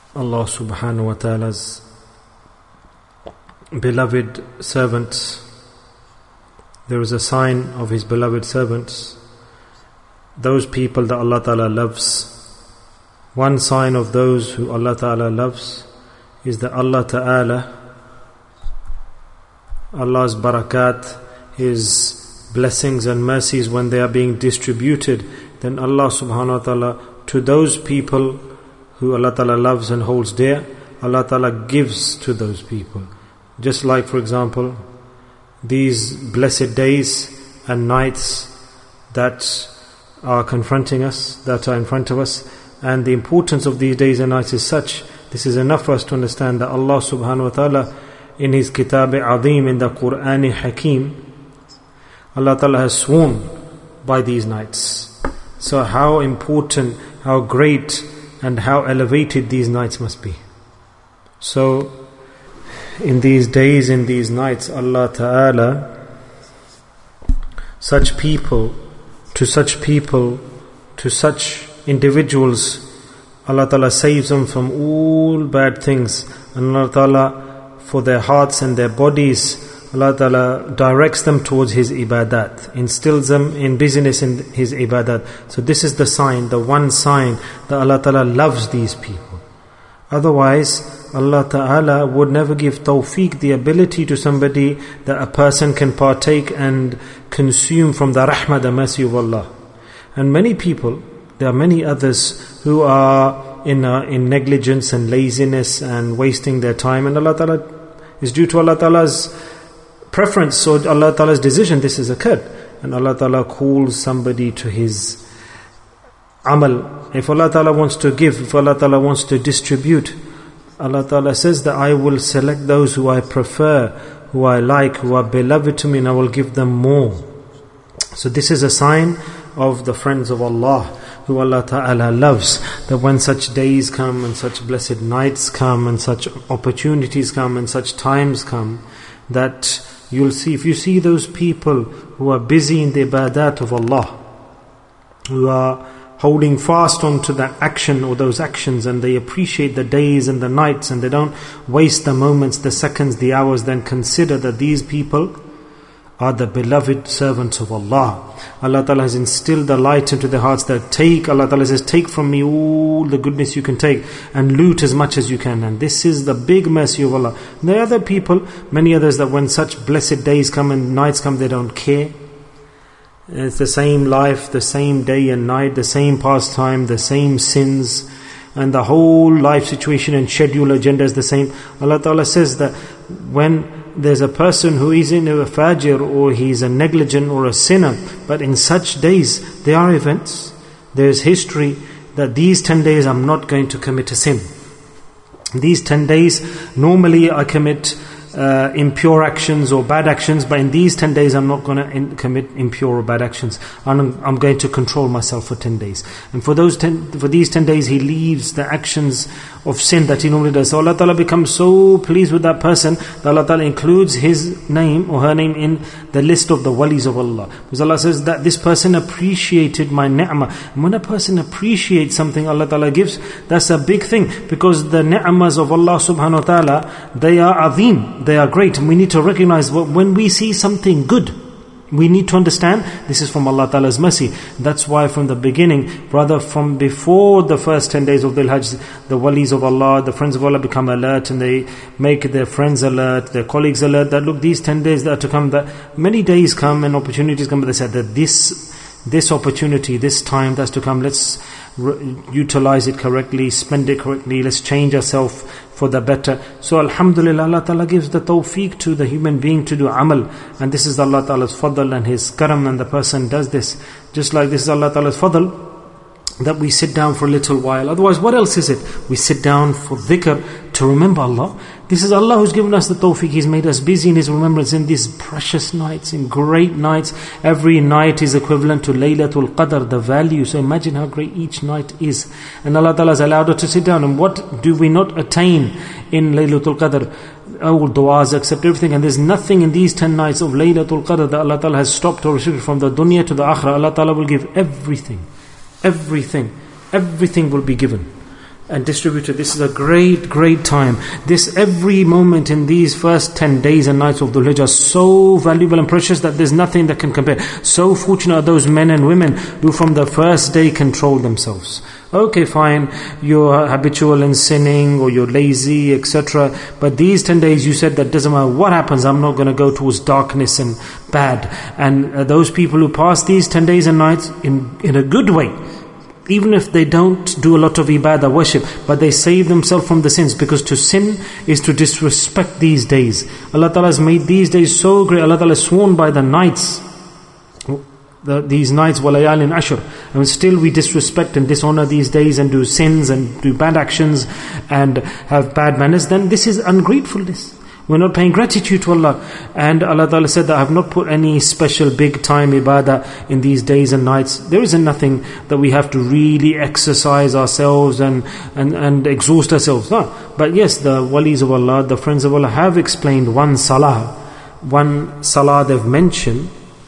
Allah subhanahu wa ta'ala's beloved servants. There is a sign of His beloved servants, those people that Allah ta'ala loves. One sign of those who Allah ta'ala loves is that Allah ta'ala, Allah's barakat, His blessings and mercies, when they are being distributed, then Allah subhanahu wa ta'ala, to those people who Allah ta'ala loves and holds dear, Allah ta'ala gives to those people. Just like, for example, these blessed days and nights that are confronting us, that are in front of us, and the importance of these days and nights is such, this is enough for us to understand that Allah subhanahu wa ta'ala in His Kitab Azim, in the Quran Hakim, Allah ta'ala has sworn by these nights. So how important, how great and how elevated these nights must be. So in these days, in these nights, Allah ta'ala, such people, to such individuals, Allah ta'ala saves them from all bad things. And Allah ta'ala, for their hearts and their bodies, Allah ta'ala directs them towards His ibadat, instills them in busyness in His ibadat. So this is the sign, the one sign that Allah ta'ala loves these people. Otherwise, Allah ta'ala would never give tawfiq, the ability to somebody that a person can partake and consume from the rahmah, the mercy of Allah. And many people, there are many others who are in negligence and laziness and wasting their time, and Allah ta'ala is due to Allah ta'ala's preference, so Allah ta'ala's decision, this has occurred. And Allah ta'ala calls somebody to His amal. If Allah ta'ala wants to give, if Allah ta'ala wants to distribute, Allah ta'ala says that I will select those who I prefer, who I like, who are beloved to me, and I will give them more. So this is a sign of the friends of Allah, who Allah ta'ala loves, that when such days come and such blessed nights come and such opportunities come and such times come, that you'll see, if you see those people who are busy in the ibadat of Allah, who are holding fast on to that action or those actions, and they appreciate the days and the nights, and they don't waste the moments, the seconds, the hours, then consider that these people are the beloved servants of Allah. Allah Ta'ala has instilled the light into their hearts that Allah Ta'ala says, take from me all the goodness you can take and loot as much as you can. And this is the big mercy of Allah. There are other people, many others, that when such blessed days come and nights come, they don't care. It's the same life, the same day and night, the same pastime, the same sins, and the whole life situation and schedule agenda is the same. Allah Ta'ala says that when there's a person who is in a fajr, or he's a negligent or a sinner, but in such days there are events, there's history that these 10 days I'm not going to commit a sin. These 10 days normally I commit impure actions or bad actions, but in these 10 days I'm not going to commit impure or bad actions. I'm going to control myself for 10 days. And for these 10 days he leaves the actions of sin that he normally does. So Allah Ta'ala becomes so pleased with that person that Allah Ta'ala includes his name or her name in the list of the walis of Allah. Because Allah says that this person appreciated my ni'mah. And when a person appreciates something Allah Ta'ala gives, that's a big thing. Because the ni'mas of Allah subhanahu wa ta'ala, they are azim. They are great, and we need to recognize when we see something good, we need to understand this is from Allah Ta'ala's mercy. That's why from the beginning, rather from before the first 10 days of Dhul Hajj, the walis of Allah, the friends of Allah become alert, and they make their friends alert, their colleagues alert, that look, these 10 days that are to come, that many days come and opportunities come, but they said that this opportunity, this time that's to come, let's utilize it correctly, spend it correctly, let's change ourselves for the better. So alhamdulillah, Allah Ta'ala gives the tawfiq to the human being to do amal, and this is Allah Ta'ala's fadl and His karam, and the person does this. Just like this is Allah Ta'ala's fadl, that we sit down for a little while. Otherwise, what else is it? We sit down for dhikr, to remember Allah. This is Allah who's given us the tawfiq. He's made us busy in His remembrance in these precious nights, in great nights. Every night is equivalent to Laylatul Qadr, the value. So imagine how great each night is. And Allah Ta'ala has allowed us to sit down. And what do we not attain in Laylatul Qadr? All du'as, accept everything. And there's nothing in these 10 nights of Laylatul Qadr that Allah Ta'ala has stopped or restricted. From the dunya to the akhirah, Allah Ta'ala will give everything. Everything will be given. and distribute it. This is a great time. This, every moment in these first 10 days and nights of Dhul Hijjah are so valuable and precious that there's nothing that can compare. So fortunate are those men and women who from the first day control themselves. Okay, fine, you're habitual in sinning or you're lazy, etc. But these 10 days you said that doesn't matter what happens, I'm not going to go towards darkness and bad. And those people who pass these 10 days and nights in a good way, even if they don't do a lot of ibadah, worship, but they save themselves from the sins, because to sin is to disrespect these days. Allah Ta'ala has made these days so great. Allah Ta'ala has sworn by the nights, these nights, وَلَيَالٍ عَشْرٍ, and still we disrespect and dishonor these days and do sins and do bad actions and have bad manners, then this is ungratefulness. We're not paying gratitude to Allah. And Allah Ta'ala said that I have not put any special big time ibadah in these days and nights. There isn't nothing that we have to really exercise ourselves and exhaust ourselves. No. But yes, the walis of Allah, the friends of Allah have explained one salah they've mentioned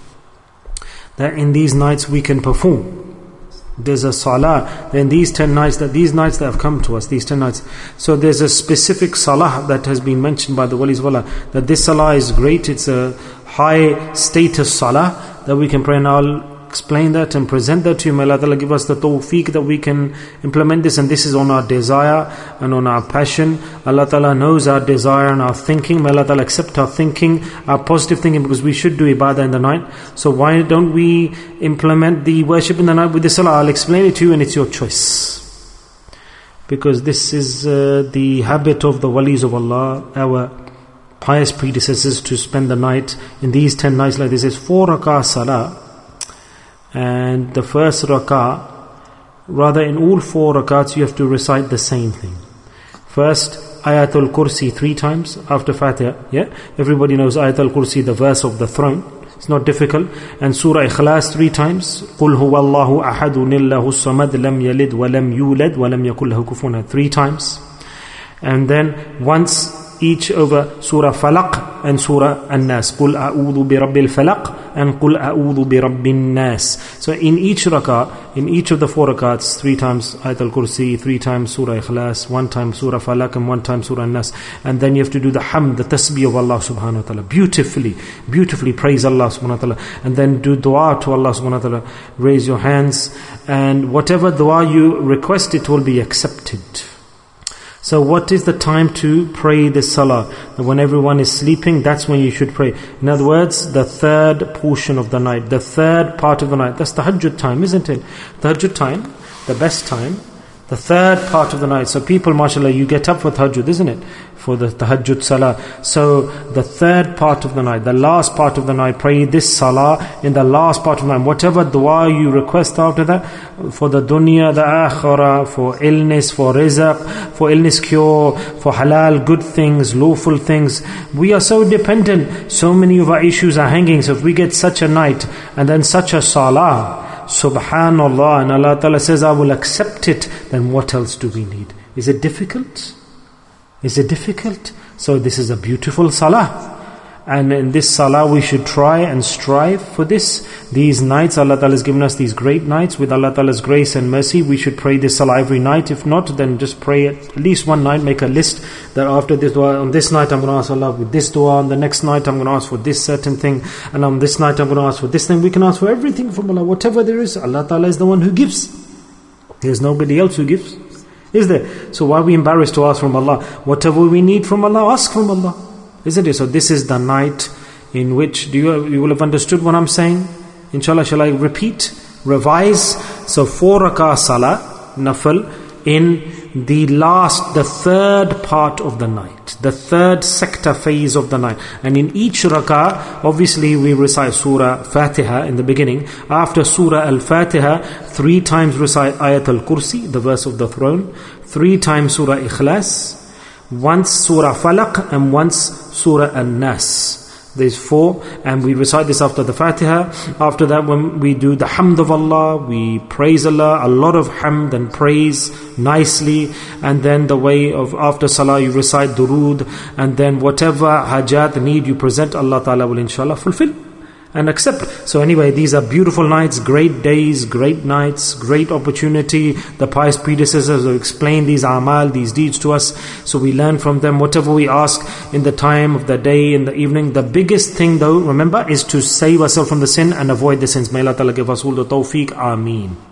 that in these nights we can perform. There's a salah in these 10 nights, these nights that have come to us, these 10 nights. So there's a specific salah that has been mentioned by the walis of Allah, that this salah is great, it's a high status salah that we can pray. And I'll explain that and present that to you. May Allah Ta'ala give us the tawfiq that we can implement this, and this is on our desire and on our passion. Allah Ta'ala knows our desire and our thinking. May Allah Ta'ala accept our thinking, our positive thinking, because we should do ibadah in the night. So why don't we implement the worship in the night with the salah? I'll explain it to you, and it's your choice, because this is the habit of the walis of Allah, our pious predecessors, to spend the night in these 10 nights like this. Is 4 rak'ah salah. And the first rak'ah, rather in all 4 rak'ahs you have to recite the same thing. First, Ayatul Kursi 3 times after Fatiha. Yeah, everybody knows Ayatul Kursi, the verse of the throne. It's not difficult. And Surah Ikhlas 3 times. قُلْ هُوَ اللَّهُ أَحَدٌ اللَّهُ الصَّمَدْ لَمْ يَلِدْ وَلَمْ يُولَدْ وَلَمْ يَكُنْ لَهُ كُفُوًا أَحَدٌ 3 times. And then once each over Surah Falaq and Surah An-Nas. قُلْ أَعُوذُ بِرَبِّ الْفَلَقِ and قُلْ أَعُوذُ بِرَبِّ النَّاسِ. So in each rak'ah, in each of the 4 rak'ahs, 3 times Ayatul Kursi, 3 times Surah Ikhlas, 1 time Surah Falaq, and 1 time Surah An-Nas. And then you have to do the hamd, the tasbih of Allah subhanahu wa ta'ala. Beautifully praise Allah subhanahu wa ta'ala. And then do dua to Allah subhanahu wa ta'ala. Raise your hands, and whatever dua you request, it will be accepted. So what is the time to pray this salah? When everyone is sleeping, that's when you should pray. In other words, the third portion of the night, the third part of the night. That's the tahajjud time, isn't it? Tahajjud time, the best time, the third part of the night. So people, mashallah, you get up for tahajjud, isn't it? For the tahajjud salah. So the third part of the night, the last part of the night, pray this salah in the last part of the night. Whatever dua you request after that, for the dunya, the akhirah, for illness, for rizq, for illness cure, for halal, good things, lawful things. We are so dependent. So many of our issues are hanging. So if we get such a night and then such a salah, subhanallah, and Allah Ta'ala says, I will accept it, then what else do we need? Is it difficult? So this is a beautiful salah. And in this salah we should try and strive for this. These nights, Allah Ta'ala has given us these great nights. With Allah Ta'ala's grace and mercy, we should pray this salah every night. If not, then just pray at least one night. Make a list that after this dua, on this night I'm going to ask Allah with this dua, on the next night I'm going to ask for this certain thing, and on this night I'm going to ask for this thing. We can ask for everything from Allah. Whatever there is, Allah Ta'ala is the one who gives. There's nobody else who gives, is there? So why are we embarrassed to ask from Allah? Whatever we need from Allah, ask from Allah, isn't it? So this is the night in which, you will have understood what I'm saying? Inshallah, shall I repeat, revise? So 4 rak'ah salah, nafil, in the third part of the night, the third sector phase of the night. And in each rak'ah, obviously we recite Surah Fatiha in the beginning. After Surah Al-Fatiha, 3 times recite Ayatul Kursi, the verse of the throne, 3 times Surah Ikhlas, once Surah Falaq, and once Surah An-Nas. There's 4, and we recite this after the Fatiha. After that, when we do the hamd of Allah, we praise Allah, a lot of hamd and praise nicely. And then the way of after salah, you recite durood, and then whatever hajat, need you present, Allah Ta'ala will inshallah fulfill. and accept. So anyway, these are beautiful nights, great days, great nights, great opportunity. The pious predecessors have explained these amal, these deeds to us, so we learn from them. Whatever we ask in the time of the day, in the evening, the biggest thing though, remember, is to save ourselves from the sin and avoid the sins. May Allah Ta'ala give us all the tawfiq. Ameen.